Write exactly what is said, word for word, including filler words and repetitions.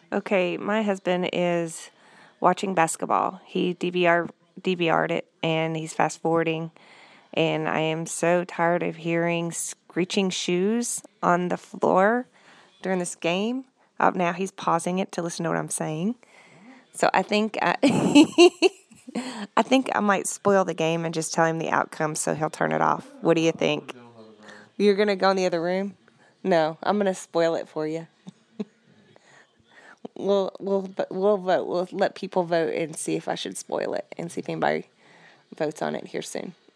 Okay, my husband is watching basketball. He D V R D V R'd it and he's fast forwarding. And I am so tired of hearing screeching shoes on the floor during this game. Oh, now he's pausing it to listen to what I'm saying. So I think I, I think I might spoil the game and just tell him the outcome so he'll turn it off. What do you think? You're gonna go in the other room? No, I'm gonna spoil it for you. We'll we'll we'll vote. We'll let people vote and see if I should spoil it and see if anybody votes on it here soon.